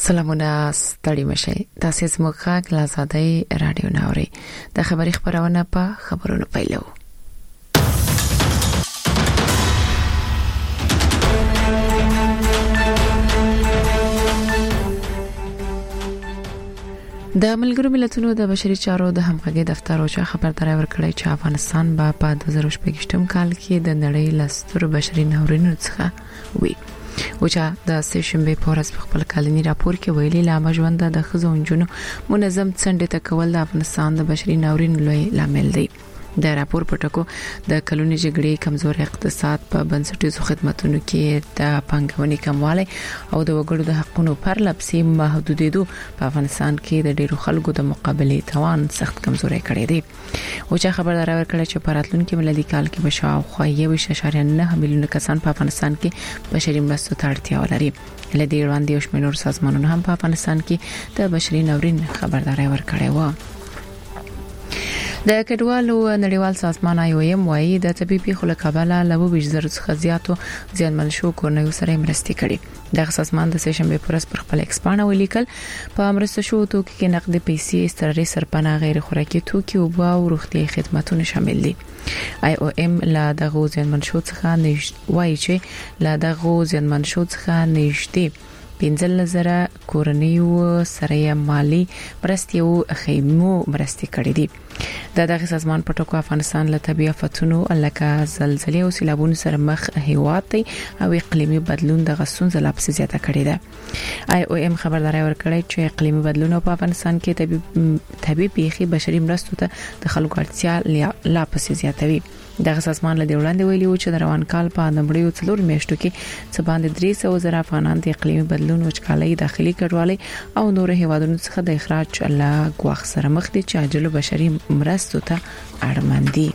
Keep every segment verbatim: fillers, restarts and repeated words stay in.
سلامونه ستړي مشه تاسو زموږ غږ له آزادۍ رادیو ناوري د خبري خبرونه په خبرونو پیلو. د ملګرو ملتونو د بشري چارو د همغږي دفتر او خبرداري ورکړی چې افغانستان به په دوه زره شپږم کال کې د نړۍ لستر بشري ناورینونو څخه وي. وچا د سیشنبه په ورځ په خپل کلنی راپور کې ویلي لامه ژوند د خزو انجونو منظم څنډه تکول د افغانستان د بشري ناورین لوی لامل دی. د راپور په ټکو د کلونی جګړې کمزوري اقتصاد په بنسټیزو خدماتو کې د پنګونې کموالی او د وګړو د حقوقو پر لپسې محدودېدو په افغانستان کې د ډیرو خلکو د مقابله توان سخت کمزوري کړی دی. وچا خبردار ورکړی چې په راتلونکي ملي کال کې به شاوخوا یو اعشاریه نه میلیونه کسان په افغانستان کې بشري مرستو ته اړتیا ولري. لدې وړاندې یو شمېر سازمانونه هم په افغانستان کې د بشري ناورین خبرداري ورکړی و. د کډوالو نړیوال سازمان آی او ایم وايي د طبيبي خلکابله له ویش زره څخه زیاتو ځانمل شو کورنیو سره مرستې کړي. د سازمان د سیشنبه پرس پر خپل ایکسپانه ولیکل په مرسته شو توکي کې نقد پیسې استراري سرپناه غیر خوراکي توکي او او روغتي خدماتونه شامل دي. آی او ایم لا د غوځنمن شو څخه نشټ وایي چې لا د غوځنمن شو څخه نشټي پنځل زره کورنیو سره مالی مرستې او خیمو مرستې کړې دي. د دغه سازمان په ټکو افغانستان له طبيعي آفتونو لکه زلزلې او سیلابونو سره مخ هیواد دی او اقلیمي بدلون د غسون زلاب زیاته کړې ده. آی او ایم خبرداري ورکړی چې اقلیمي بدلون په افغانستان کې طبيعي پیښې بشري مرستو ته د خلکو اړتیا لا پسې زیاتوي. دغه سازمان له وړاندې ویلي و چې د روان کال په نمبرې څلور میاشتو کې څه باندې درې سوه زره افغانان د اقلیمي بدلون وچکالۍ داخلي کډوالۍ او نور هیوادونو څخه د اخراج له غوښ سره مخ دي چې عاجل بشري مرستو ته اړمن دي.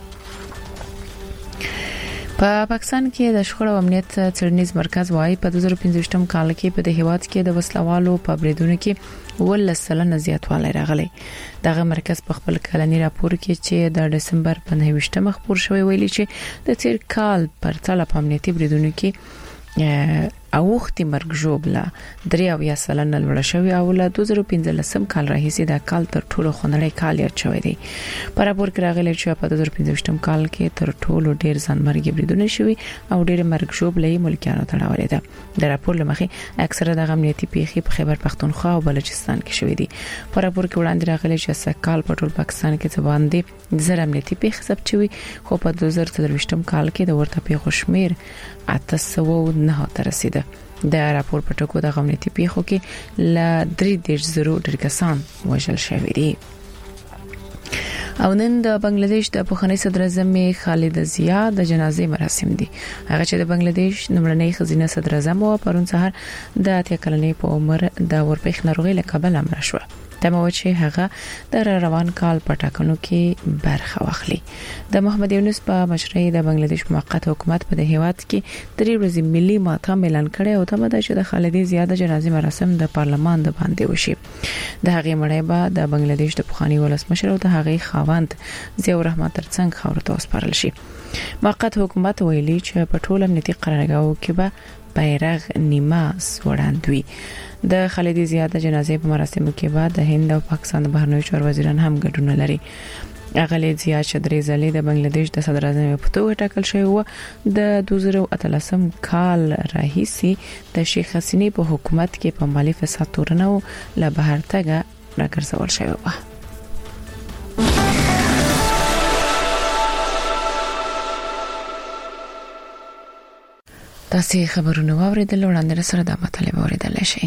په پاکستان کې د شخړو امنیت څېړنیز مرکز وايي په دوه زره پنځوستم کال کې په د هیواد کې د وسلوالو په بریدونو کې ول سلنه زیاتوالی راغلی. دغه مرکز په خپل کلنی راپور کې چې د دسمبر په نهه مخ پور شوی ویلي چې د تیر کال پر تل په امنیتي بریدونو کې اوختي مرګ جوړه درې او یا سلنه لوړ شوی او له دوه زره پنځلسم کال راهیسې د کال تر ټولو خنړی کال یاد شوی دی. په راپور کې راغلی چې په دوه زره پنځوستم کال کې تر ټولو ډیر ځانمرګي بریدونه شوی او ډیر مرګ جوړه ملکیانو تړاولې ده. د راپور لمخې اکثره د امنیتي پیښې په خیبر پختونخوا او بلوچستان کې شوې دي. په راپور کې وړاندې راغلی چې سکهال په ټول پاکستان کې څه باندې زر امنیتي پیښې ثبت شوی خو په دوه زره څلورویشتم کال کې د ورته پیښو شمیر اته سوه نه ته رسیده. د راپور په ټکو د امنیتي پیښو کې ل درې دیش زرو ډیر کسان وژل شوي دي. او نن د بنگلاديش د پخوانی صدر اعظم خالد ضیا د جنازې مراسم دي. هغه چې د بنگلاديش نمړنۍ خزینه صدر اعظم او پرون سهار د اتیا کلنې په عمر د ورپېښ ناروغي له کبله مړ شو. تمه و چې هغه د روان کال په ټاکنو کې برخه واخلي. د محمد یونس په مشرۍ د بنگلاديش موقت حکومت په هیواد کې درې ورځې ملي ماتم اعلان کړي او تمه ده چې د خالد ضیا د جنازې مراسم د پارلمان د باندې وشي. د هغې مړی به د بنگلاديش د پخوانی ولسمشر او د هغې خاوند ضیاء الرحمن ترڅنګ خاورو ته وسپارل شي. موقت حکومت ویلي چې په ټول امنیتي قرارګاو کې به بیرغ نیمه سوړاندوي. د خالد ضیا د جنازې په مراسمو کې بعد د هند او پاکستان د بهرنیو چارو وزیران هم ګډون لري. خالد ضیا چې درې ځلې د بنگلاديش د صدر اعظم په توګه ټاکل شوی و د دوه زره اتلسم کال راهیسې د شیخ حسینې په حکومت کې په مالی فساد تورنه او له بهر تګه راګرځول شوی و. تاسو خبرونه واوریدل وړاندې سره د مطلب اوریدل شي.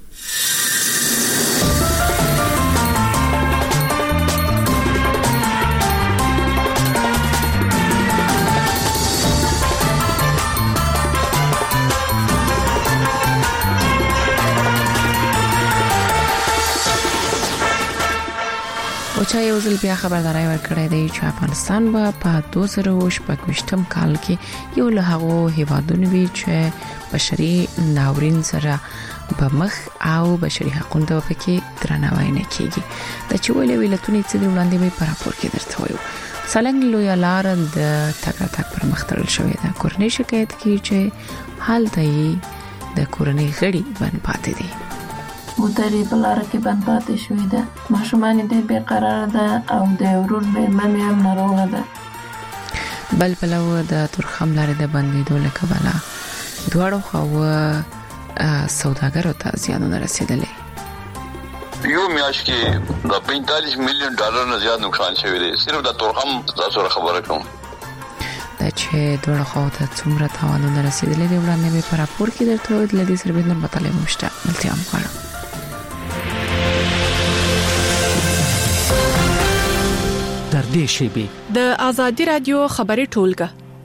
اوچا یو ځل بیا خبرداري ورکړې ده چې افغانستان به په دوه زره شپږم کال کې یو له هغو هیوادونو وي چې بشري ناورین سره په مخ او بشري حقوقو ته پکې درناوی نه کیږي. د چولې ویلتونی چې وړاندې به پر راپور کې درته وایو. سالنګ لوی لار د تک تک پر مخ تړل شوې ده. کورنۍ شکایت کوي چې حالت یې د کورنۍ غړي باندې پاتې دي. موټرې په لاره کې بند پاتې شوې ده. ماشومان دې بې قراره ده او د ورور مېرمن هم ناروغه ده. بل پلو د تورخم لارې د بندېدو له کبله دواړو خواو سوداګرو ته زیانونه رسیدلې. یو میاشت کې د پینتالیس میلیون ډالر نه زیات نقصان شوی دی. صرف د تورخم تاسو خبره کوم دا چې دواړو خواو ته څومره تاوانونه رسیدلې دي وړاندې به په راپور کې درته وایي. د دې سره به نور مطالعه مشته ملتیا هم غواړم. در دې شیبه د ازادي رادیو خبري ټولګه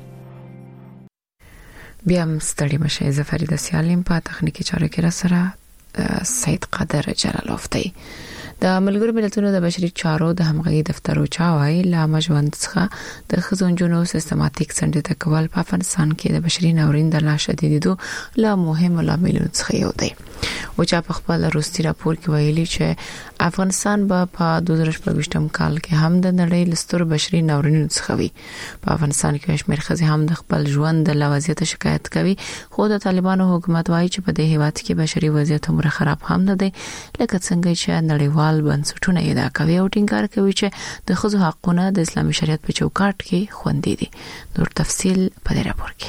بیا هم ستړي مشه. زه فریده سیالم په تخنیکی چارو کې را سره سید قادر جلالوف دی. د ملګرو ملتونو د بشري چارو د همغږي دفتر او چاوي لا مجوند څخه د خزونجونو سیستماتیک سنډ ته کول په افغانستان کې د بشري ناورین د لا شدیدو لا مهم لاملونو څخه یو دی. او چې په خپل وروستي راپور کې ویلي چې افغانستان به په دوه زره شپږم کال کې هم د نړۍ لستر بشري ناورینونو څخه وي. په افغانستان کې شمېر خزي هم د خپل ژوند د لوازیت شکایت کوي. خو د طالبانو حکومت وايي چې په دې هیواد کې بشري وضعیت هم خراب هم نه دی لکه څنګه چې نړیوال بنسټونه ادعا کوي او ټینګار کوي چې د ښځو حقونه د اسلامي شریعت په چوکاټ کې خوندي دي. نور تفصيل په دې راپور کې.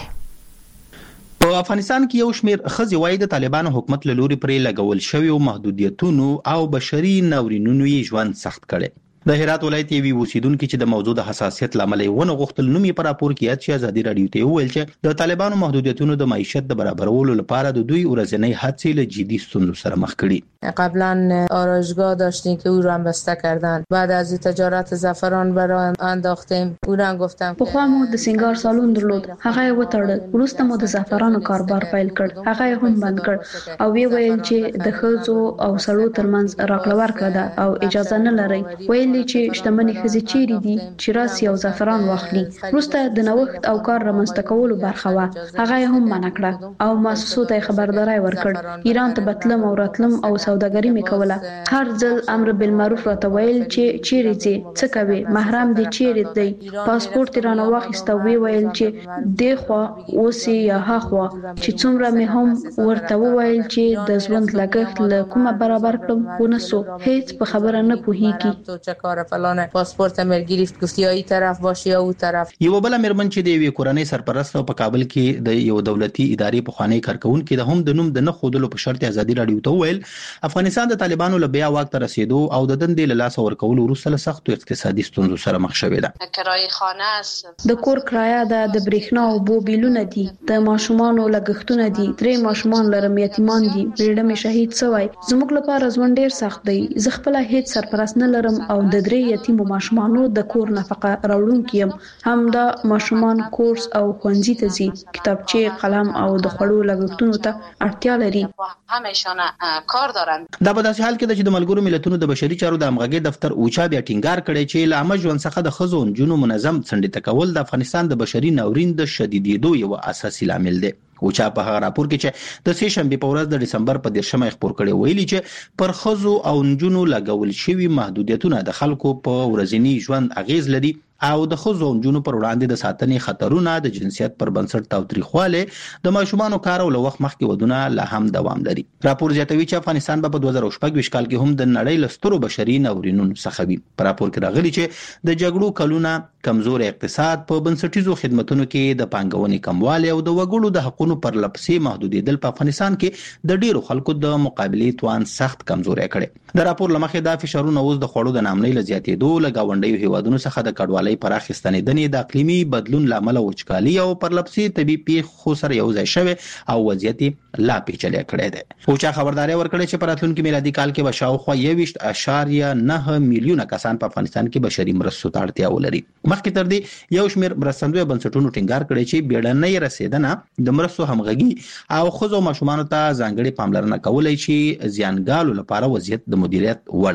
په افغانستان کې یو شمېر ښځې وايي د طالبانو حکومت له لوري پرې لګول شوی او محدودیتونو او بشري ناورینونو یې ژوند سخت کړي. د هرات ولایت یوې اوسیدونکو چې د موضوع د حساسیت لامل ونه غوښتل نومي پر راپور کې یاد شي ازادي رادیو ته ویل چې د طالبانو محدودیتونو د معیشت د برابرولو لپاره د دوی ورځنی هڅې له جدي ستونزو سره مخ کړي. قبلا آرایشگاه داشتیم که او رو هم بسته کردن. بعد از تجارت زعفران برای انداختیم. او رو هم گفتم په خوا مو د سنگار سالون درلود، هغه یې وتړل. وروسته مو د زعفرانو کاروبار پیل کړ، هغه یې هم بند کړ او وی ویل چې د ښځو او سړو ترمنځ راکړه ورکړه ده او اجازه نه لري. ویل چې شتمنې ښځې چیرې دي چې راسي او زعفران واخلي. وروسته د نوښت او کار رامنځته کولو برخه وه، هغه یې هم منع کړه او مؤسسو ته خبرداري ورکړ. ایران ته بتلم او راتلم او سوداګري مې کوله. هر ځل امر بالمعروف راته ویل چې چیرې ځې، څه کوي، محرم دې چیرې دی. پاسپورت رانه واخیسته. وی ویل چې دی خو اوسې یا ها خو چې څومره مې هم ورته وویل چې د ژوند لګښت له کومه برابر کړم ونسو. هیڅ په خبره نه پوهیږي. فلان پاسپورت امر گرفت گفت یا این طرف باشه یا اون طرف. یو بل مېرمن چې د یوې کورنۍ سرپرست په کابل کې د یو دولتي ادارې په خوانی کارکونکو د هم د نوم د نه خودلو په شرط ازادي رادیو ته ویل افغانستان د طالبانو له بیا واک ته رسیدو او د دندې له لاس ورکولو وروسته له سختو اقتصادي ستونزو سره مخ شوې ده. کرایه خانه است، د کور کرایه ده، د برېښنا او بو بیلونه دي، د ماشومان لګښتونه دي. درې ماشومان لرم، یتیمان دي. بیرته مې شهید شوی. زموږ لپاره ژوند ډیر سخت دی. زه خپل هیڅ سرپرست نه لرم او د درې یتیم ماشومانو د کور نفقه راوړونکي يم. هم دا ماشومان کورس او ښوونځي ته ځي، کتابچې، قلم او د خوړو لګښتونو ته اړتیا لري. همیشان کار دارن. دا په داسې حال کې چې د ملګرو ملتونو د بشري چارو د همغږي دفتر اوچا بیا ټینګار کړی چې لامل ژوند څخه د ښځو او نجونو منظم څنډې تکول د افغانستان د بشري ناورین د شدیدېدو یو اساسي لامل دی. او چا په هغه راپور کې چې د سې شنبه په ورځ د ډسمبر په دیرشمه خبر کړي ویلي چې پر ښځو او نجونو لګول شوی محدودیتونه د خلکو په ورځنی ژوند اغیز لري او د ښځو او نجونو پر وړاندې د ساتنې خطرونه د جنسیت پر بنسټ تاوتریخواله د ماشومانو کار او وخت مخکې ودونه لا هم دوام لري. راپور زیاتوي چې افغانستان په دوه زره شپږ کال کې هم د نړۍ لسترو بشري ناورینونو څخه وي. په راپور کې راغلي چې د جګړو کلونه، کمزور اقتصاد، په بنسټیزو خدماتو کې د پانګونې کموالی او د وګړو د حقوقو پر لپسې محدودیدل په افغانستان کې د ډیرو خلکو د مقابله توان سخت کمزوري کړي. د راپور لمخې د فشارونو اوس د خوړو د نامنۍ لزیاتېدو، لګاونډیو هیوادونو څخه د کډوالۍ پراخستنېدنې، د اقلیمي بدلون لامل وچکالي او پرلپسې طبي پیښو سره یو ځای شوی او وضعیت لا پیچلې کړی دی. او چا خبرداري ورکړي چې په راتلونکي میلادي کال کې به شاوخوا یوویشت اعشاریه نه میلیونه کسان په افغانستان کې بشري مرستو ته اړتیا ولري. مخکې تر دې یو شمېر مرستندوی بنسټونو ټینګار کړی چې بیړنۍ رسیدنه د مرستو همغږي او ښځو ماشومانو ته ځانګړي پاملرنه کولای شي زیانګالو لپاره وضعیت د مدیریت وړ کړي.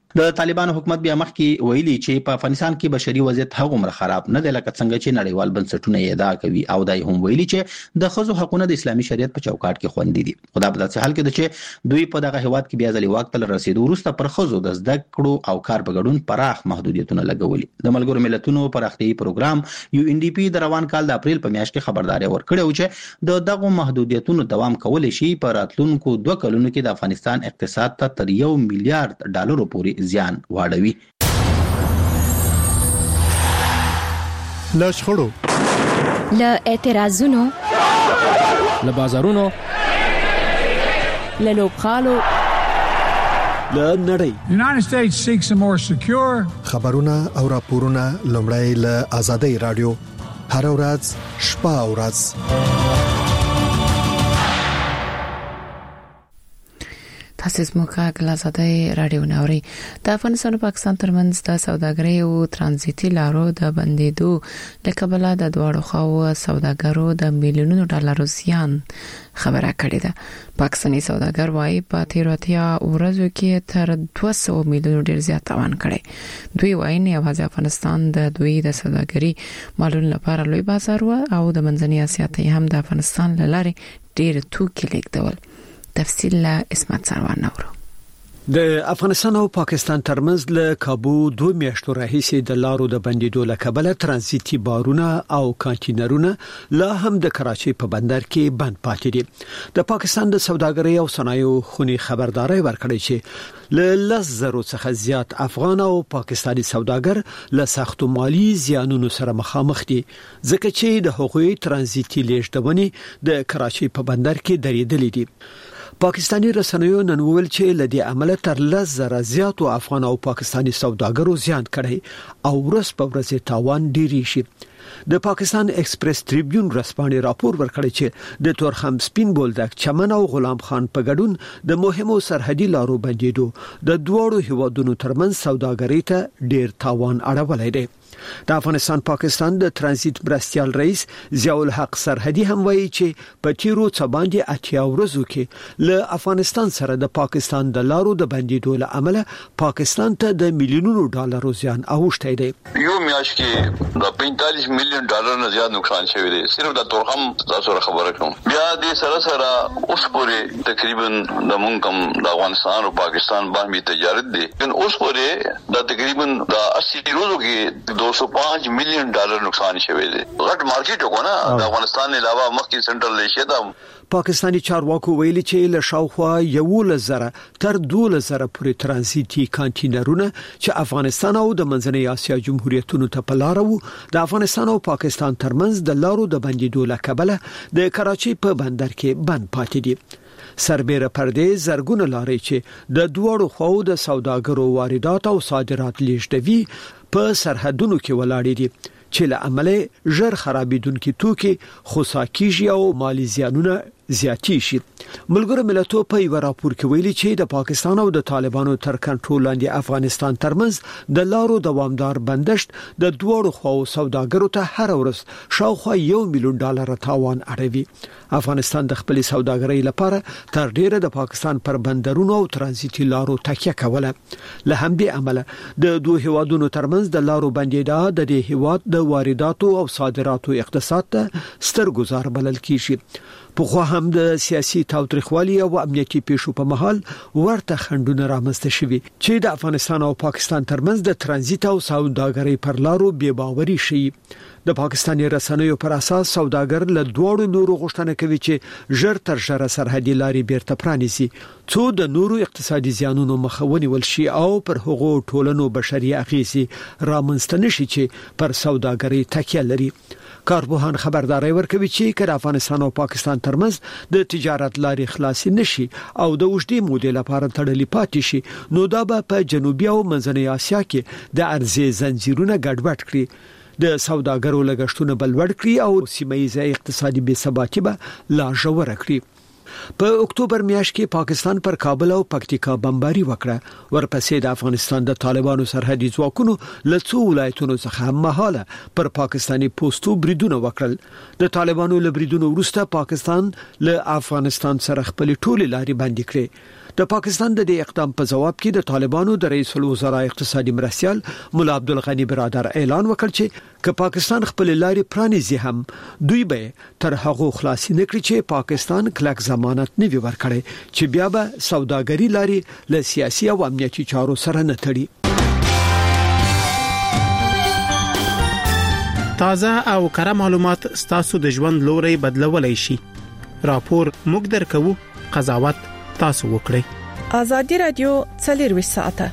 د طالبانو حکومت بیا مخکې ویلي چې په افغانستان کې بشري وضعیت هغومره خراب نه دی لکه څنګه چې نړیوال بنسټونه یې ادعا کوي او دای هم ویلي چې د ښځو حقوقونه د اسلامي شریعت په چوکاټ کې خوندي دي. خدا په داسې حال کې ده چې دوی په دغه هیواد کې بیا ځلې واک ته رسیدو وروسته پر ښځو د زده کړو او کار په ګډون پراخ محدودیتونه لګولي. د ملګرو ملتونو پراختیايي پروګرام یو ان ډي پی د روان کال د اپریل په میاشت کې خبرداري ورکړه چې د دغه محدودیتونو دوام کول شي په راتلونکو دوه کلونو کې د افغانستان اقتصاد ته تر یو میلیارډ ډالرو پورې زیان واړوي. له شخړو، له اعتراضونو، له بازارونو، له لوبخالو، له نړۍ. United States seeks a more secure خبرونه او راپورونه لومړی له آزادۍ رادیو هر ورځ شپه او ورځ. تاسو زموږه غلازادای رادیو نوري. د افغانستان او پاکستان ترمنځ د سوداګرۍ او ترانزیتي لارو د بندیدو لکه بل د دوړو خو سوداګرو د میلیونونو ډالرو زیان خبره کړې ده. پاکستاني سوداګر وايي په تیروتیا ورځو کې تر دوه سوه میلیون ډیر زیات تاوان کړي. دوی وايي نه یوازې افغانستان د دوی د سوداګرۍ مالونو لپاره لوی بازار و او د منځنۍ اسیا ته هم د افغانستان لاره ډیر توکي لیکدول. تفصیل له اسمت سروان نورو. د افغانستان او پاکستان ترمنځ له کابو دوه میاشتو راهیسې د لارو د بندیدو له کبله ترانزیتي بارونه او کانټینرونه لا هم د کراچۍ په بندر کې بند پاتې دي. د پاکستان د سوداګرۍ او صنایعو خونی خبرداري ورکړې چې له لس زرو څخه زیات افغان او پاکستاني سوداګر له سختو مالی زیانونو سره مخامخ دي ځکه چې د حقوقي ترانزیتي لیږدونې د کراچۍ په بندر کې درېدلې دي. پاکستاني رسنیو نن ویل چې لدی عمله تر لس زره زیاتو افغان او پاکستاني سوداګرو زیان کړي او ورځ په ورځ تاوان ډیری شي. د پاکستان ایکسپریس ټریبیون رسپانې راپور ورکړی چې د تورخم سپین بولدک چمن او غلام خان په ګډون د مهمو سرحدي لارو بندیدو د دوړو هیوادونو ترمنځ سوداګرۍ ته ډیر تاوان اړولی دی. د افغانستان پاکستان د ترانزیت مرستیال رئیس ضیاء الحق سرحدي هم وایي چې په تیرو څه باندې اتیا ورځو کې له افغانستان سره د پاکستان د لارو د بندیدو له امله پاکستان ته د میلیونونو ډالرو زیان اوښتی دی. یو میاشت کې د پینتالیس میلیون ډالر نه زیات نقصان شوی دی صرف د تورخم تاسو خبره کوم. بیا د سره سره اوس پورې تقریبا د مونږ کوم د افغانستان او پاکستان باندې تجارت دی ان اوس پورې د تقریبا د اسی ورځو کې دو سو پانچ میلیون ډالر نقصان شوی دی. غټ مارکیټ وکړه د افغانستان علاوه مخکې سنټرل ایشیا ته. پاکستاني چارواکو ویلي چې له شاوخوا یو لزره تر دوه لزره پورې ترانزیتي کانټینرونه چې افغانستان او د منځنۍ اسیا جمهوریتونو ته په لار وو د افغانستان او پاکستان ترمنځ د لارو د بندیدو له کبله د کراچۍ په بندر کې بند پاتې دي. سربېره پردې زرګونه لارې چې د دوړو خو د سوداګرو واردات او صادرات لیږدوي په سرحدونو کې ولاړې دي چې له عمله ژر خرابېدونکي توکي خوساکیږي او مالی زیانونه زیاتی شي. ملګرو ملتونو په یو راپور کې ویلي چې د پاکستان او د طالبانو تر کنټرول لاندې افغانستان ترمنځ د لارو دوامدار بندشت د دوړو خو سوداګرو ته هر ورځ شاوخوا یو میلیون ډالر تاوان اړوي. افغانستان د خپل سوداګرۍ لپاره تر ډیره د پاکستان پر بندرونو او ترانزیتي لارو تکیه کوله. له همدې عمله د دوه هیوادونو ترمنځ د لارو بندیدا د دې هیواد د وارداتو او صادراتو اقتصاد ته ستر گزار بلل کیږي. په خو هم د سیاسي تاوتریخوالي او امنیتي پیښو په محل ورته خندونه رامنځته شوي چې د افغانستان او پاکستان ترمنځ د ترانزیت او سوداګرۍ پر لارو بې باوري شي. د پاکستاني رسنیو پر اساس سوداګر له دوړو نورو غوښتنه کوي چې ژر تر ژره سرحدي لارې بیرته پرانیزي څو د نورو اقتصادي زیانونو مخه ونیول شي او پر هغو ټولنو بشري اغېزې رامنځته نشي چې پر سوداګرۍ تکیه لري. کارپوهان خبرداري ورکوي چې کله افغانستان او پاکستان ترمنځ د تجارت لارې خلاصې نشي او د وشدي مودې لپاره تړلې پاتې شي نو دا به په جنوبي او منځنۍ اسیا کې د ارزې زنجیرونه ګډوډ کړي، د سوداګرو لګښتونه بلوړ کړي او سیمه ییزه اقتصادي بې ثباتي به لا ژوره کړي. په اکتوبر میاشت کې پاکستان پر کابل او پکتیکا بمباري وکړه. ورپسې د افغانستان د طالبانو سرحدي ځواکونو له څو ولایتونو څخه مهاله پر پاکستاني پوسټو بریدونه وکړل. د طالبانو له بریدونو وروسته پاکستان له افغانستان سره خپل ټولې لارې بندي کړې. د پاکستان د دې اقدام په جواب کې د طالبانو د رئیس الوزرا اقتصادي مرستيال مولا عبدالغنی برادر اعلان وکړ چې که پاکستان خپل لارې پرانیزي هم دوی به تر هغه خلاصي نکړي چې پاکستان کلک ضمانت نه وي ورکړي چې بیا به سوداګري لارې له سیاسي او امنیتي چارو سره نه تړي. تازه او کره معلومات ستاسو د ژوند لوري بدلولای شي. راپور موږ درکو، قضاوت تاسو وکړئ. ازادي رادیو څلور ساعته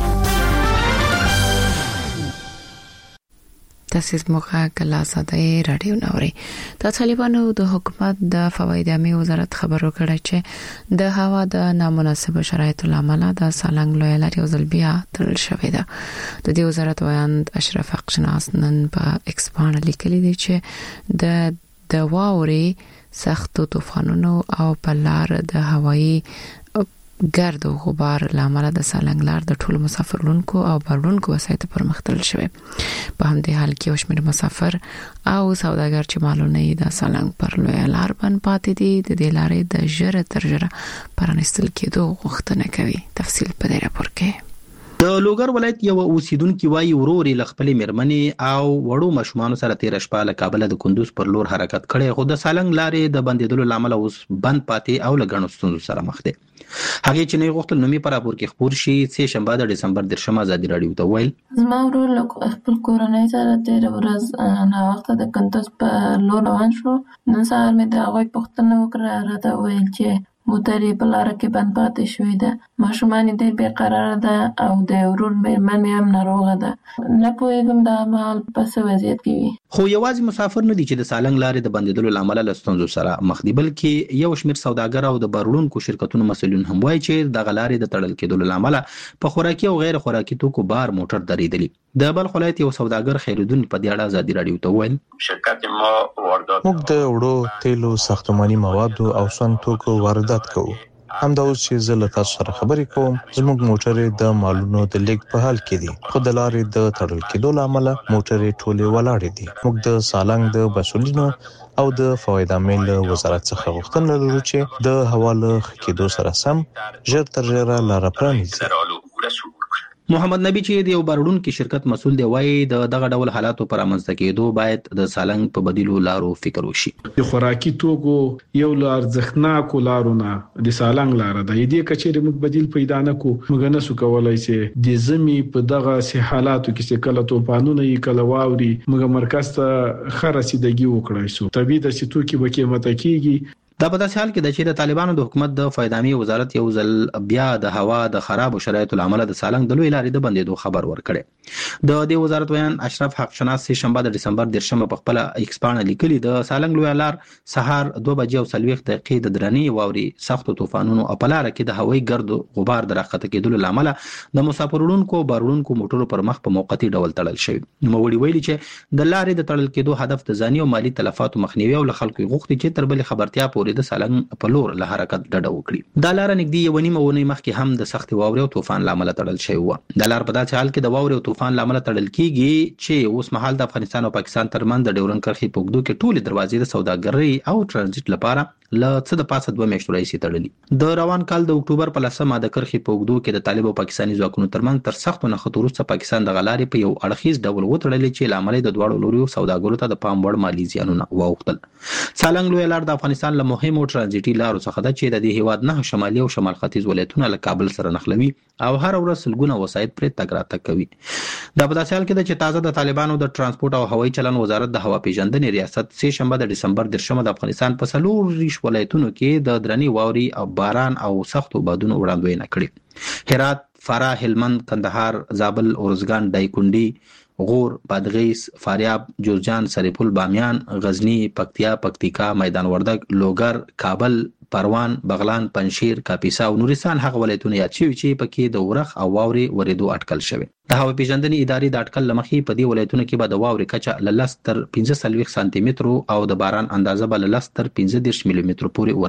تاسو موږه کله ساده رادیو نوري. د طالبانو د حکومت د فواید عامه وزارت خبرو کړه چې د هوا د نامناسب شرایطو لامل د سالنګ لوی لارې او زلبیا تړل شوې ده. د دې وزارت وایاند اشرف حقشناس نن په ایکس باندې لیکلي دي چې د د واوري سخت طوفانونو او بلار د هوایی ګرد او غبار لامل د سالنګ لار د ټولو مسافرونکو او بارونکو وسایط پر مختل شوه. په همدې حال کې وشمیر مسافر او سوداګر چې معلومه د سالنګ پر لوی لار باندې پاتې دي د دې لارې د ژره تر ژره پرانستل کېدو غوښتنه کوي. تفصیل په دې راپور کې. د لوګر ولایت یو اوسیدونکو وايي وروري لخپل مرمنې او وړو مشمانو سره تیر شپه له کابل د کندوز پر لور حرکت کړي، خو د سالنګ لارې د بندیدلو لامل اوس بند پاتې او لګڼو ستونزو سره مخ دي. هغه چې نه غوښتل نومي پر راپور کې خبر شي سه شنبه د دسمبر د شمه ازادي رادیو ته ویل زما ورور له خپل کورنۍ سره تیر ورځ نه وخت د کندوز په لور روان شو. نن سهار مې د هغه پوښتنه وکړه، راته ویل چې موټرې په لار کې بند پاتې شوې ده، ماشومان دې بې قرار ده او د ورور مېرمن هم ناروغه ده. نه پوهېږم دا مال په څه وضعیت کې وي. خو یوازې مسافر نه دي چې د سالنګ لارې د بندیدلو لامل له ستونزو سره مخ دي، بلکې یو شمېر سوداګر او د بارونکو شرکتونو مسؤلین هم وایي چې د غلارې د تړل کېدلو لامل په خوراکي او غیر خوراکي توکو بار موټر درېدلی. د بلخ ولایت یو سوداګر خیرالدین په دې اړه ازادي رادیو ته ویل شرکت ما واردات موږ د وړو تیلو ساختماني مواد او سون توکو واردات کوو. همدا اوس چې زه له تاسو سره خبرې کوم زموږ موټرې د مالونو د لیک په حال کې دي، خو د لارې د تړل کېدو لامل موټرې ټولې ولاړې دي. موږ د سالنګ د مسؤلینو او د فواید عامه وزارت څخه غوښتنه لرو چې د حواله کېدو سره سم ژر تر ژره لار پرانیزي. محمد نبی چې د یو بارونکو شرکت مسول دی وایي د دغه ډول حالاتو پر امنځته کېدو باید د سالنګ په بدیلو لارو فکر وشي. د خوراکي توکو یو لار ځخناکو لارونه د سالنګ لار ده، دې کچېره موږ بدیل پیدا نه کو موږ نه سو کولای چې د زمي په دغه سه حالاتو کې چې کله طوفانونه یې کله واوري موږ مرکز ته خرسیدګي وکړای شو. طبيعي د سټو کې به قیمت کېږي. دا په داسې حال کې د چې د طالبانو د حکومت د فایدامي وزارت یو ځل بیا د هوا د خراب شرایطو لامل د سالنګ د لوی لارې د بندیدو خبر ورکړي. د دې وزارت ویان اشرف حقشناس سه شنبه د دسمبر د شنبه په خپل ایکس باندې لیکلي د سالنګ لوی لار سهار دوه بجې او څلوېښت دقیقې د درنی واوري سخت طوفانونو او په لار کې د هوایي ګرد غبار درخته کېدلو لامل د مسافرونکو بارونکو موټرو پر مخ په موقتی ډول تړل شوی. نوموړي ویلي چې د لارې د تړل کېدو هدف د ځاني او مالی تلفاتو مخنیوي او خلکو غوښتي چې تر بل خبرتیا پورې د سالنګ په لور له حرکت ډډه وکړي. دا لار نږدې یو نیمه ونې مخکې هم د سخت واوري او طوفان لامل تړل شوی و. د لار په داسې حال کې د واوري او طوفان لامل تړل کیږي چې اوس مهال د افغانستان او پاکستان ترمنځ د ډیورن کرښې په اوږدو کې ټولې دروازې د سوداګرۍ او ترانزیت لپاره ل څه د پاسه دوه میاشتې راځي تړلې. د روان کال د اکتوبر په لسمه د کرښې په اوږدو کې د طالب او پاکستاني ځواکونو ترمنځ تر سختو نښتو وروسته پاکستان د غلارې په یو اړخیز ډول وتړلې چې لامل د دواړو لوريو سوداګرو ته د پام وړ مالی زیانونه واوښتل. سالنګ لوی لار د افغانستان له مهمو ترانزیتي لارو څخه ده چې د دې هیواد نه شمالي او شمال ختیځ ولایتونه له کابل سره نښلوي او هر ورځ سلګونه وسایط پرې تګ راتګ کوي. دا په داسې حال کې ده چې تازه د طالبانو د ترانسپورت او هوایي چلن وزارت د هوا پیژندنې ریاست سه شنبه د دسمبر د شمه د افغانستان په څلور ریش ولایتونو کې د درنی واوري او باران او سختو بادونو وړاندوینه کړې. هرات، فراه، هلمند، کندهار، زابل، اورزګان، دایکنډي، غور، بادغیس، فاریاب، جوزجان، سرپل، بامیان، غزنی، پکتیا، پکتیکا، میدان وردګ، لوګر، کابل، پروان، بغلان، پنشیر، کاپیسا او نورستان هغه ولایتونه یاد شوي چې پکې د ورخ او واوري ورېدو اټکل شوی. د هوا پیژندنې ادارې د اټکل لمخې په دې ولایتونو کې به د واوري کچه له لس تر پنځه څلوېښت سانتي مترو او د باران اندازه به له لس تر پنځه دېرش ملي مترو پورې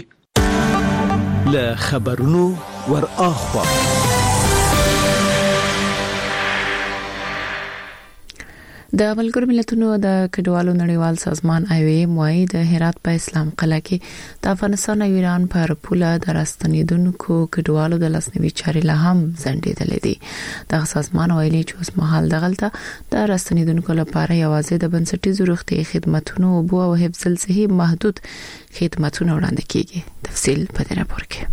ورسیږي. له خبرونو ور اخوا د ملګرو ملتونو د کډوالو نړیوال سازمان آی او ایم وايي د هرات په اسلام قلعه کې د افغانستان او ایران پر پوله د راستنیدونکو کډوالو د لاسنیوي چارې لا هم ځنډېدلې دي. د سازمان ویلي چې اوس مهال دغلطه د راستنیدونکو لپاره یوازې د بنسټیزو روغتي خدماتو او بو او حفظ الصحي محدود خدماتونه وړاندې کیږي. تفصیل په دې راپور کې.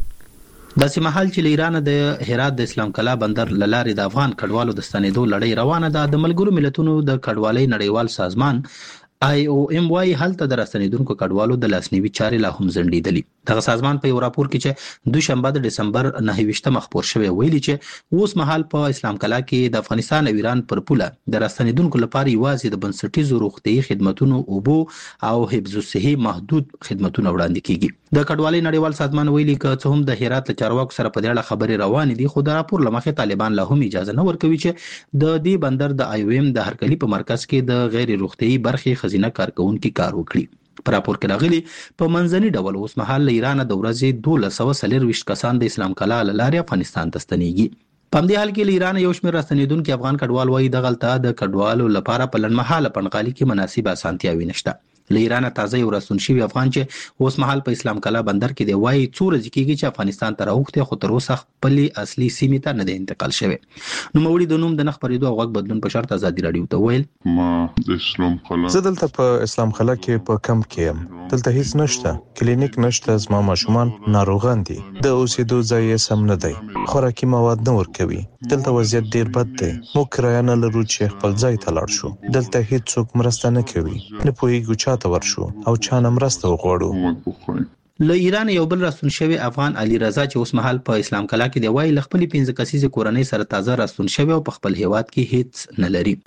د سیمهال چې ایران د هرات د اسلام قلعه بندر لارې د افغان کډوالو د ستنېدو لړۍ روانه ده. د ملګرو ملتونو د کډوالۍ نړیوال سازمان آی او ایم وايي هلته د راستنیدونکو کډوالو د لاسنیوي چارې لا هم ځنډېدلې. دغه سازمان په یو راپور کې چې دوشنبه د دسمبر نهه ویشتمه خبر شوی ویلي چې اوس مهال په اسلام قلعه کې د افغانستان او ایران پر پوله د راستنیدونکو لپاره یوازې د بنسټیزو روغتي خدماتو او بو او حفظ الصحي محدود خدماتونه وړاندې کیږي. د کډوالۍ نړیوال سازمان ویلي چې څه هم د هرات له چارواکو سره په دې اړه خبرې روانې دي، خو د راپور لمخې طالبان لا هم اجازه نه ورکوي چې د دې بندر د آی او ایم د هرکلی په مرکز کې د غیر روغتي برخې خزینه کارکونکو کار وکړي. په راپور کې راغلي په منځني ډول اوس مهال له ایران د ورځې دوه سوه څلوېښت کسان د اسلام قلعه لارې افغانستان ته ستنېږي. په همدې حال کې له ایران یو شمېر راستنیدونکي افغان کډوال وایي دغلته د کډوالو لپاره په لنډمهاله پنځغالي کې مناسب اسانتیاوې نشته. له ایران تازه یو راستون شوی افغان چې اوس مهال په اسلام قلعه بندر کې دی وایي څو ورځې کېږي چې افغانستان ته راوخته، خو تر اوسه خپل اصلي سیمې ته نه دی انتقال شوی. نو موري د نوم د نخ پریدو او غږ بدلون په شرط ازادي رادیو ته ویل ما د اسلام قلعه زه دلته په اسلام قلعه کې په کم کې دلته هیڅ نشته، کلینیک نشته، زما ماشومان ناروغان دي، د اوسېدو ځای سم نه دی، خوراکي مواد نه ورکوي، دلته وضعیت ډیر بد دی، موږ کرایه نه لرو چې خپل ځای ته لاړ شو، دلته هیڅ څوک مرسته نه کوي، نه پوهیږو چاته ورشو او چانه مرسته وغواړو. له ایران یو بل راستون شوی افغان علي رضا چې اوس مهال په اسلام قلعه کې دی وایي له خپل پنځه کسیزه کورنۍ سره تازه راستون شوی او په خپل هیواد کې هیڅ نه لري.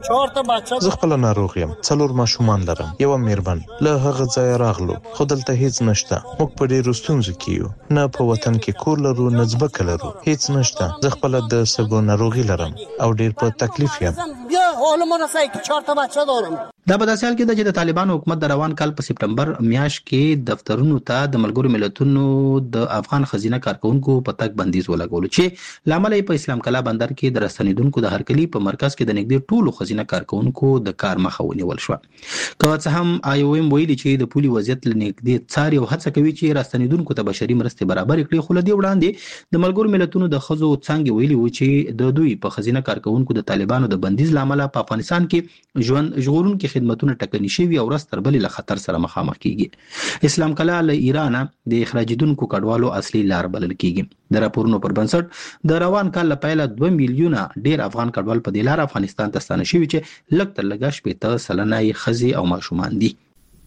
زه خپل ناروغ یم، څلور ماشومان لرم، یو میرمن، له هغه ځای راغلو خو دلته هیڅ نشته، موږ په ډیرو ستونزو کې یو، نه په وطن کې کور لرو نه ځمکه لرو، هیڅ نشته. زه خپل د سګو ناروغي لرم او ډیر په تکلیف یم. دا په داسې حال کې د طالبان حکومت د روان کال په سپټمبر میاشت کې دفترونو ته د ملګرو ملتونو د افغان خزینه کارکونکو په تک بندیز ولګول چې لامل په اسلام قلعه بندر کې د راستنیدونکو د هرکلی په مرکز کې د نږدې ټولو خزینه کارکونکو د کار مخه ونیول شو. که څه هم آی او ایم ویلي چې د پولي وضعیت لنږدې څاري او هڅه کوي چې راستنیدونکو ته بشري مرستې برابر کړي، خو لدی وړاندې د ملګرو ملتونو د خزو څنګه ویلي و چې د دوی په خزینه کارکونکو د طالبانو د بندیز لامل په افغانستان کې ژوند ژغورونکو خدماتونه ټکني شوي او ورځ تر بلې له خطر سره مخامخ کیږي. اسلام قلعه له ایران د اخراجیدونکو کډوالو اصلي لار بلل کیږي. د راپورونو پر بنسټ د روان کال لپاره دوه میلیونه ډیر افغان کډوال په دې لار افغانستان ته ستانه شوي چې لږ تر لږه شپږ سلنه یې ښځې او ماشومان دي.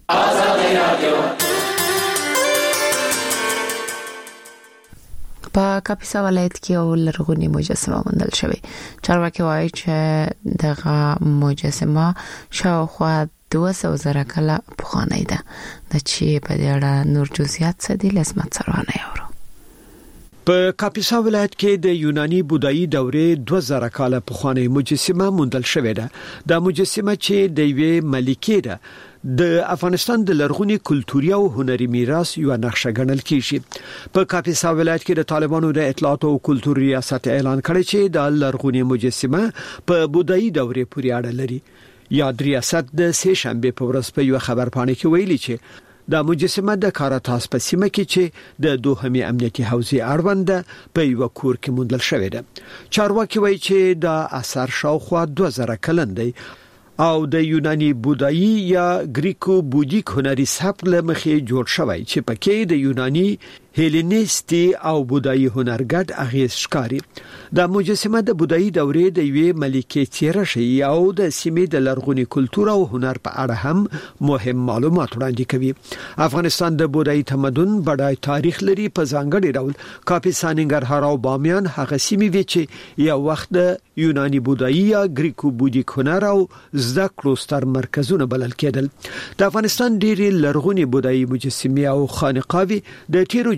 په کاپیسا ولایت کې یو لرغونی مجسمه موندل شوې. چارواکي وایي چې دغه مجسمه شاوخوا دوه سوه زره کاله پخوانۍ ده. د چې په دې اړه نور جزئیات څه دي لسمت سروانه یورو. په کاپیسا ولایت کې د یوناني بودایي دورې دوه زره کاله پخوانۍ مجسمه موندل شوې ده. دا مجسمه چې د یوې ملکې ده د افغانستان د لرغونی کلتوري او هنري میراث یو نقشه ګڼل کیږي. په کاپیسا ولایت کې د طالبانو د اطلاعات او کلتور ریاست اعلان کړی چې د لرغونی مجسمه په بودایي دورې پورې اړه لري. یاد ریاست د سه شنبه په ورځ په یو خبرپاڼه کې ویلي چې د مجسمه د کاراتاس په سیمه کې چې د دوهمي امنیتي حوزې اړوند په یو کور کې موندل شوې ده. چارواکي وایي چې د اثر شاوخوا دوه زره کلن دی او د یوناني بودایي یا گریکو بودیک هنري سبک له مخې جوړ شوی چې پکې د یوناني هیلینیسټي او بودایي هنرګډ اغیز ښکاري. د مجسمه د بودایي دورې د یوې ملکې څیره شي او د سیمې د لرغونی کلتور او هنر په اړه هم مهم معلومات وړاندې کوي. افغانستان د بودایي تمدن بډای تاریخ لري. په ځانګړي ډول کاپیسا، ننګرهار او بامیان هغه سیمې وي چې یو وخت د یوناني بودایي یا گریکو بودیک هنر او زده کړو ستر مرکزونه بلل کېدل. د افغانستان ډېری لرغونی بودایي مجسمې او خانقاوي د تیرو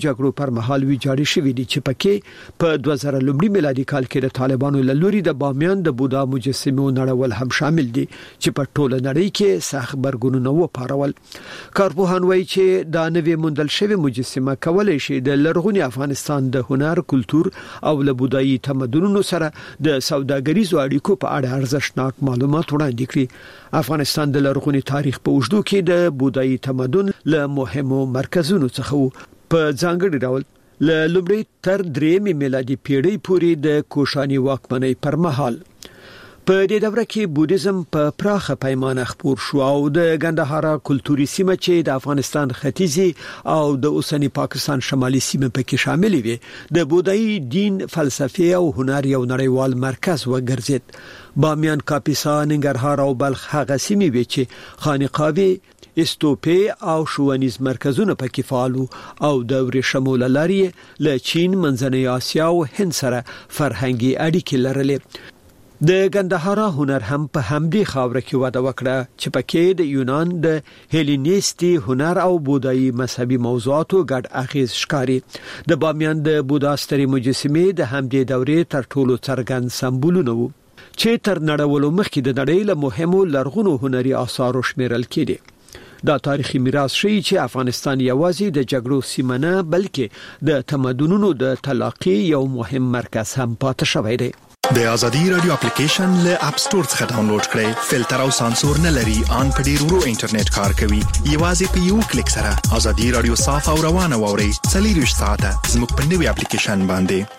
جګړو پر مهال ویجاړ شوې دي چې پکې په دوه زره لومړي میلادي کال کې د طالبانو له لوري د بامیان د بودا مجسمو نړول هم شامل دي چې په ټوله نړۍ کې سخت برګونونه وپارول. کارپوهان وایي چې دا نوې موندل شوې مجسمه کولای شي د لرغوني افغانستان د هنر، کلتور او له بودایي تمدنونو سره د سوداګریزو اړیکو په اړه ارزښتناک معلومات وړاندې کړي. افغانستان د لرغوني تاریخ په اوږدو کې د بودایي تمدن له مهمو مرکزونو څخه وو. په ځانګړي ډول له لومړي تر درېمې میلادي پیړۍ پورې د کوشاني واکمنۍ پر مهال په دې دوره کې بودیزم په پراخه پیمانه خپور شو او د ګندهارا کلتوري سیمه چې د افغانستان ختیځي او د اوسنی پاکستان شمالي سیمه پکې شامل وي د بودایي دین، فلسفي او هنر یو نړیوال مرکز وګرځید. بامیان، کاپیسا، ننګرهار او بلخ هغه سیمې وي چې خانقاوي، استوپې او ښوونیز مرکزونه پکې فعال او د ورېښمو له لارې له چین، منځنۍ اسیا او هند سره فرهنګي اړیکې لرلې. د ګندهارا هنر هم په همدې خاوره کې وده وکړه چې پکې د یونان د هیلینیستي هنر او بودایي مذهبي موضوعاتو ګډ اغیز ښکاري. د بامیان د بودا سترې مجسمې د همدې دورې تر ټولو څرګند سمبولونه وو چې تر نړولو مخکې د نړۍ له مهمو لرغونو هنري آثارو شمیرل کېدي. دا تاریخي میراث شي چې افغانستان یوازې د جګړو سیمه نه بلکې د تمدنونو د تلاقي یو مهم مرکز هم پاتې شوی دی. د ازادي رادیو اپلیکیشن له اپ ستور څخه ډاونلوډ کړئ. فلټر او سانسور نه لري، ان په ډیر ورو انټرنیټ کار کوي. یوازې په یو کلیک سره ازادي رادیو صاف او روانه ووري. څلور ساعته زموږ په نوي اپلیکیشن باندې.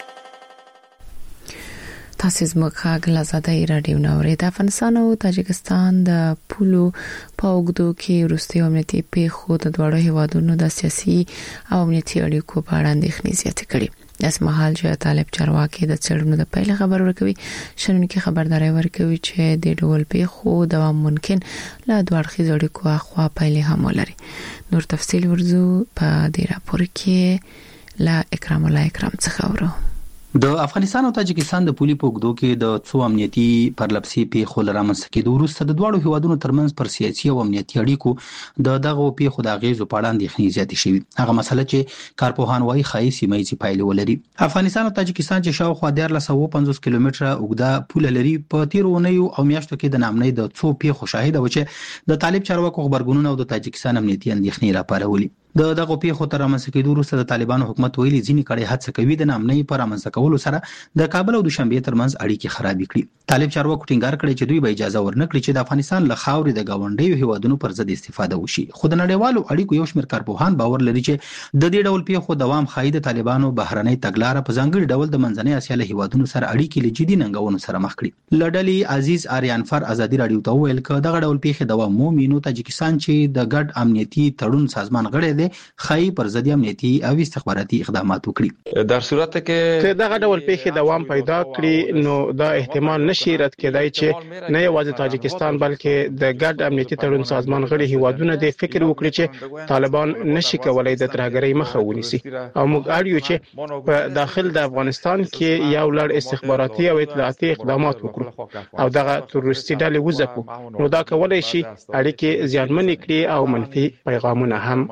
تاسو زموږ خاګل ازادي رادیو نوري د افغانستان او تاجکستان د پولو په اوګدو کې وروستي امنیتي پیښو د دوړو هیوادونو د سیاسي او امنیتي اړیکو په اړه اندېښنې زیاتې کړې. اس مهال چې طالب چارواکي د چړنو د پیل خبر ورکوي، شنونکو خبرداري ورکوي چې د ډول پیښو دوام ممکن لا دوه اړخیز اړیکو اخوا پیل هم ولري. نور تفصیل ورزو په دې راپور کې لا اکرام الله اکرام څخه ورو. د افغانستان او تاجکستان د پولي پوګدو کې د څو امنیتي پرلپسې پیښو لرامنځته کېدو وروسته د دواړو هیوادونو ترمنځ پر سیاسي او امنیتي اړیکو د دغه پیښو د اغیزو په اړه اندېښنې زیاتې شوې. هغه مسله چې کارپوهان وايي خایي سیمه ییزې پایلې ولري. افغانستان او تاجکستان چې شاوخوا دیارلس سوه پنځوس کیلومتره اوږده پوله لري، په تیرو اونیو او میاشتو کې د نامنۍ د څو پیښو شاهد و چې د طالب چارواکو خبرګونونه او د تاجکستان امنیتي اندېښنې راپارولې. د دغه پیښو تر رامنځته کېدو وروسته د طالبانو حکومت ویلي ځینې کړي هڅه کوي د نامنۍ پر رامنځته کولو سره د کابل او دوشنبه ترمنځ اړیکې خراب کړي. طالب چارواکو ټینګار کړی چې دوی به اجازه ورنکړي چې د افغانستان له خاورې د گاونډیو هیوادونو پر ضد استفاده وشي. خو د نړیوالو اړیکو یو شمېر کارپوهان باور لري چې د دې ډول پیښو دوام ښایي د طالبانو بهرنۍ تګلارې په ځانګړي ډول د منځنۍ اسیا له هیوادونو سره اړیکې له جدي ننګونو سره مخ کړي. لړلې عزیز آریانفر ازادي رادیو ته ویل چې دغه ډول پیښې دوام مومي نو تاجکستان چې د ګډ امنیتي تړون سازمان غړی دی خایي پر ضد امنیتي او استخباراتي اقدامات وکړي. در صورت کې دغه ډول پیښې دوام پیدا کړي نو دا احتمال نشي رد کېدای چې نه یوازې تاجکستان بلکې د ګډ امنیتي تړون سازمان غړي هیوادونه د فکر وکړي چې طالبان نشي کولای د ترهګرۍ مخه ونیسي او موږ اړ یو چې په داخل د افغانستان کې یو لړ استخباراتي او اطلاعاتي اقدامات وکړو او دغه تروریستي ډلې وځپو نو دا کولای شي اړیکې زیانمن کړي او منفي پیغامونه هم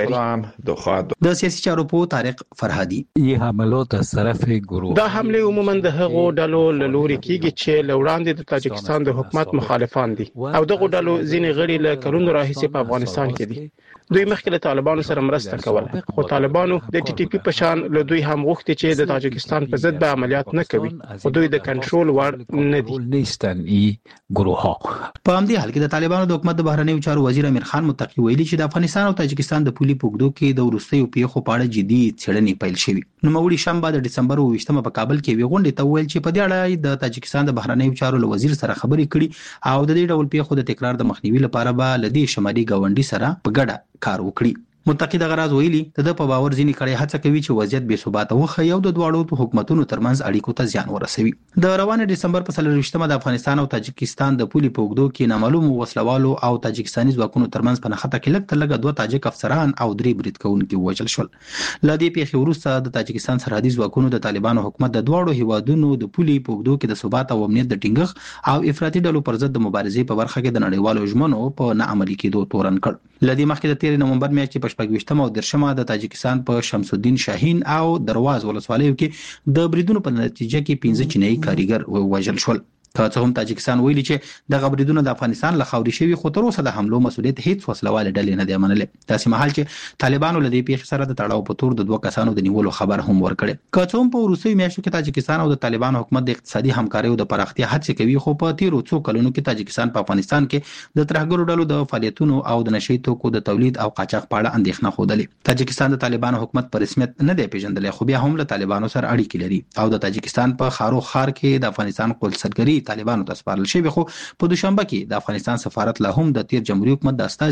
ولري. د سیاسي چارو په طارق فرهادي یې حملات از طرف گروه دا حمله عموما د هغو ډلو له لوري کیږي چې لوړاندې د تاجکستان د حکومت مخالفان دي او دغه ډلو ځینې غړي له کلونو راهیسې په افغانستان کې دي. دوی مخکې له طالبانو سره مرسته کوله خو طالبانو د ټي ټي پی په شان له دوی هم غوښتي چې د تاجکستان په ضد به عملیات نه کوي خو دوی د کنټرول وړ نه دي. نیستن ای گروه ها په همدې حال کې د طالبانو د حکومت د بهرنیو چارو وزیر امیر خان متقی ویلي چې د افغانستان او تاجکستان د پولي پوګدو کې د وروستیو پیښو په اړه جدي څېړنې پیل شوې. نوموړي شنبه د ډسمبر اوویشتمه په کابل کې وی غونډې ته ویل چې په دې اړه د تاجکستان د بهرنیو چارو له وزیر سره خبرې کړي او د دې ډول پیښو د تکرار د مخنیوي لپاره به له دې شمالي گاونډي سره په ګډه کار وکړي. متقی د غراز ویلي د په باور ځینې کړي هڅه کوي چې وضعیت بې ثباته وخی او د دواړو حکومتونو ترمنځ اړیکو ته زیان ورسوي. د روانه ډسمبر په څلور ویشتمه د افغانستان او تاجکستان د پولي په اوږدو کې نامعلوم وسلوالو او تاجکستاني ځواکونو ترمنځ په نښته کې لږ تر لږه دوه تاجک افسران او درې برید کوونکي ووژل شول. له دې پیښې وروسته د تاجکستان سرحدي ځواکونو د طالبانو حکومت د دواړو هیوادونو د پولي په اوږدو کې د ثبات او امنیت د ټینګښت او افراطي ډلو پر ضد د مبارزې په برخه کې د نړیوالو ژمنو په نه عملي کېدو تورن کړ. لدی مخکې د تیر نومبر میاشتې په شپږ او درشمه د تاجکستان په شمس الدین شاهین او درواز ولسوالیو کې د بریدونو په نتیجه کې پنځه چینایي کاریګر وژل شول. که څه هم تاجکستان ویلي چې د غبرګونونو د افغانستان له خاوري شوی خو تر اوسه د حملو مسولیت هیڅ وسلواله ډلې نه دی منلې. داسې مهال چې طالبانو له دې پیښې سره د تړاو په تور د دوه کسانو د نیولو خبر هم ورکړي. که څه هم په وروستیو میاشتو کې تاجکستان او د طالبانو حکومت د اقتصادي همکارۍ او د پراختیا هڅې کوي، خو په تیرو څو کلونو کې تاجکستان په افغانستان کې د ترهګرو ډلو د فعالیتونو او د نشئی توکو د تولید او قاچاق په اړه اندېښنه خوده. تاجکستان د طالبانو حکومت په رسمیت نه دی پیژندل، خو بیا هم له طالبانو سره اړیکې لري او د تاجکستان په خارو خار کې د افغانستان قونسلګري طالبانو ته سپارل شوی، خو په دوشنبه کې د افغانستان سفارت له هم د تیر جمهوریت حکومت د استازي